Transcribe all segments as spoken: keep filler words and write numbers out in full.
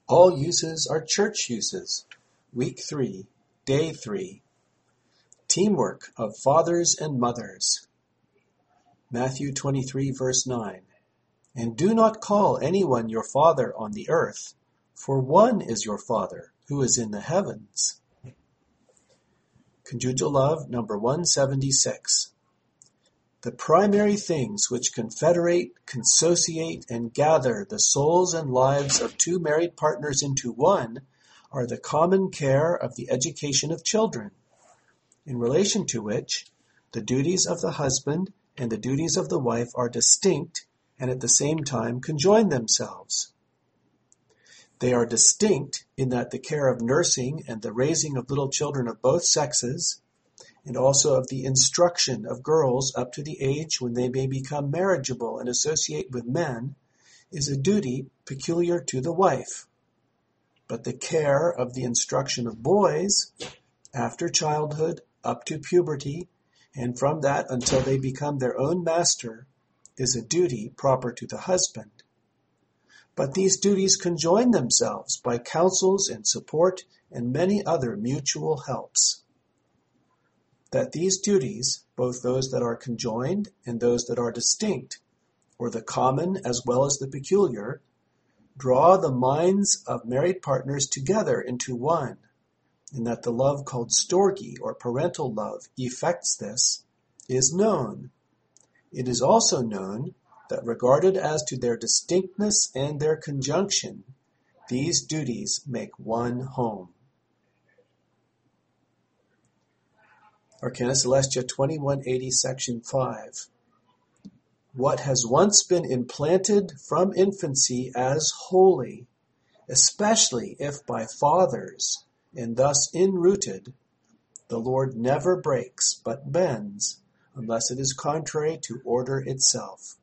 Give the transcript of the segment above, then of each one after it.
All uses are church uses. Week three, day three. Teamwork of fathers and mothers. Matthew twenty-three, verse nine. And do not call anyone your father on the earth, for one is your Father, who is in the heavens. Conjugal Love, number one seventy-six. The primary things which confederate, consociate, and gather the souls and lives of two married partners into one are the common care of the education of children, in relation to which the duties of the husband and the duties of the wife are distinct and at the same time conjoin themselves. They are distinct in that the care of nursing and the raising of little children of both sexes, and also of the instruction of girls up to the age when they may become marriageable and associate with men, is a duty peculiar to the wife. But the care of the instruction of boys, after childhood up to puberty, and from that until they become their own master, is a duty proper to the husband. But these duties conjoin themselves by counsels and support and many other mutual helps. That these duties, both those that are conjoined and those that are distinct, or the common as well as the peculiar, draw the minds of married partners together into one, and that the love called storge, or parental love, effects this, is known. It is also known that regarded as to their distinctness and their conjunction, these duties make one home. Arcana Celestia twenty-one eighty, section five. What has once been implanted from infancy as holy, especially if by fathers, and thus enrooted, the Lord never breaks but bends, unless it is contrary to order itself.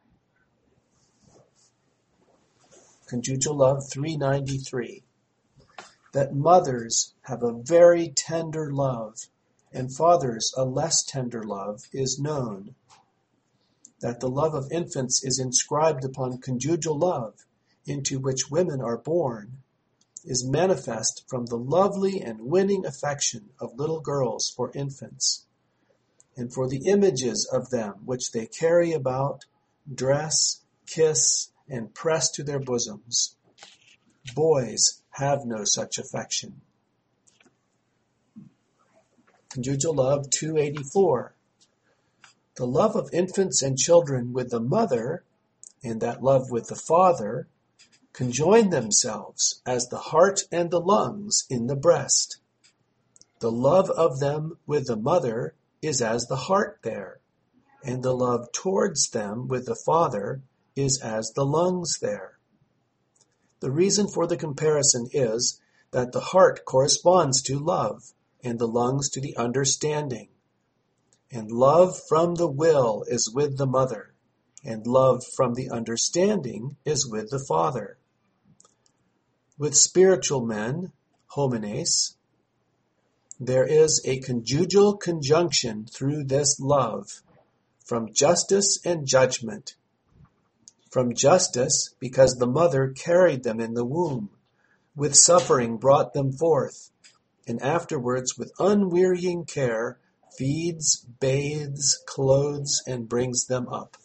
Conjugal Love three ninety-three. That mothers have a very tender love, and fathers a less tender love, is known. That the love of infants is inscribed upon conjugal love, into which women are born, is manifest from the lovely and winning affection of little girls for infants, and for the images of them which they carry about, dress, kiss, and press to their bosoms. Boys have no such affection. Conjugal Love two eighty-four. The love of infants and children with the mother, and that love with the father, conjoin themselves as the heart and the lungs in the breast. The love of them with the mother is as the heart there, and the love towards them with the father is as the lungs there. The reason for the comparison is that the heart corresponds to love, and the lungs to the understanding. And love from the will is with the mother, and love from the understanding is with the father. With spiritual men, homines, there is a conjugal conjunction through this love, from justice and judgment. From justice, because the mother carried them in the womb, with suffering brought them forth, and afterwards with unwearying care feeds, bathes, clothes, and brings them up.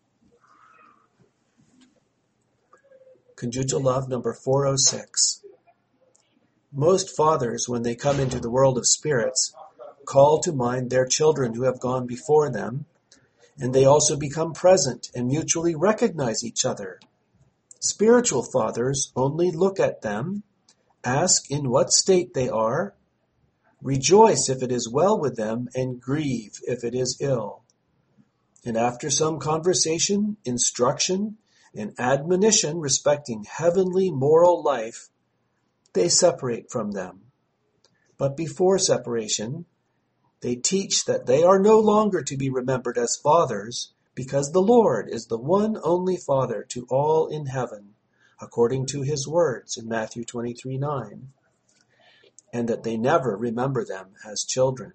Conjugal Love number four oh six. Most fathers, when they come into the world of spirits, call to mind their children who have gone before them, and they also become present and mutually recognize each other. Spiritual fathers only look at them, ask in what state they are, rejoice if it is well with them, and grieve if it is ill. And after some conversation, instruction, and admonition respecting heavenly moral life, they separate from them. But before separation, they teach that they are no longer to be remembered as fathers, because the Lord is the one only Father to all in heaven, according to his words in Matthew twenty-three nine, and that they never remember them as children.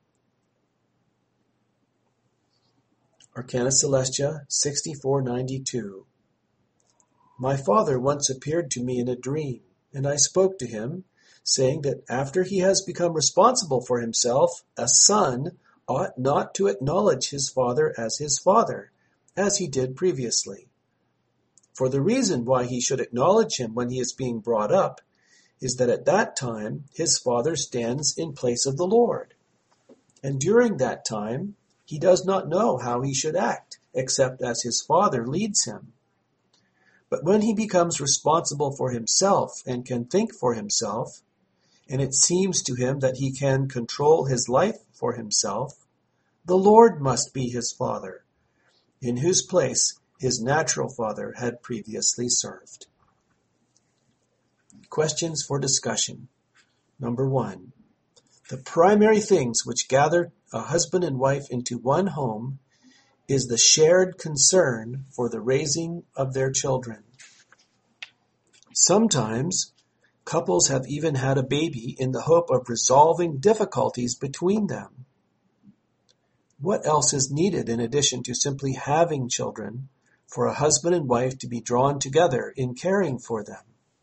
Arcana Celestia sixty-four ninety-two. My father once appeared to me in a dream, And I spoke to him, saying that after he has become responsible for himself, a son ought not to acknowledge his father as his father, as he did previously. For the reason why he should acknowledge him when he is being brought up is that at that time his father stands in place of the Lord. And during that time he does not know how he should act, except as his father leads him. But when he becomes responsible for himself and can think for himself, and it seems to him that he can control his life for himself, the Lord must be his father, in whose place his natural father had previously served. Questions for discussion. Number one. The primary things which gather a husband and wife into one home is the shared concern for the raising of their children. Sometimes couples have even had a baby in the hope of resolving difficulties between them. What else is needed in addition to simply having children for a husband and wife to be drawn together in caring for them?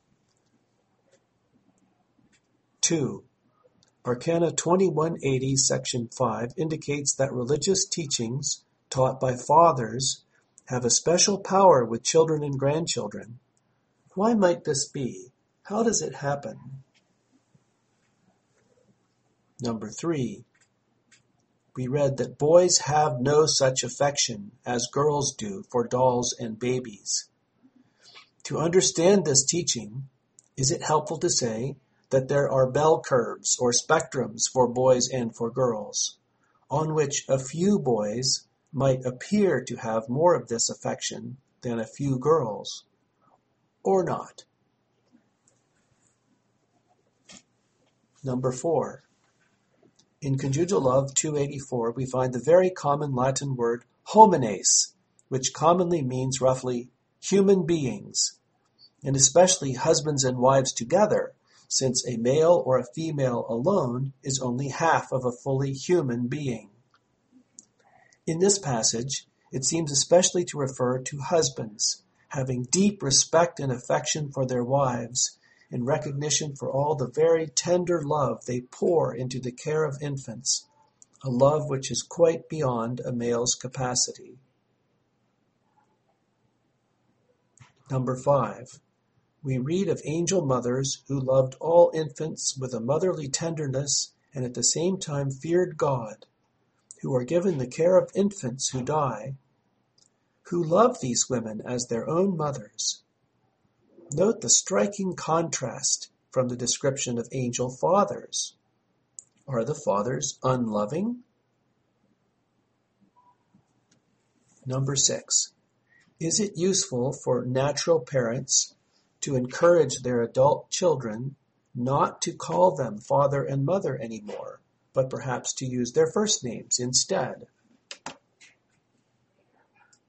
Two. Arcana twenty-one eighty, Section five indicates that religious teachings taught by fathers have a special power with children and grandchildren. Why might this be? How does it happen? Number three. We read that boys have no such affection as girls do for dolls and babies. To understand this teaching, is it helpful to say that there are bell curves or spectrums for boys and for girls, on which a few boys might appear to have more of this affection than a few girls, or not? Number four. In Conjugal Love two eighty-four, we find the very common Latin word homines, which commonly means roughly human beings, and especially husbands and wives together, since a male or a female alone is only half of a fully human being. In this passage, it seems especially to refer to husbands having deep respect and affection for their wives in recognition for all the very tender love they pour into the care of infants, a love which is quite beyond a male's capacity. Number five. We read of angel mothers who loved all infants with a motherly tenderness and at the same time feared God, who are given the care of infants who die, who love these women as their own mothers. Note the striking contrast from the description of angel fathers. Are the fathers unloving? Number six. Is it useful for natural parents to encourage their adult children not to call them father and mother anymore, but perhaps to use their first names instead?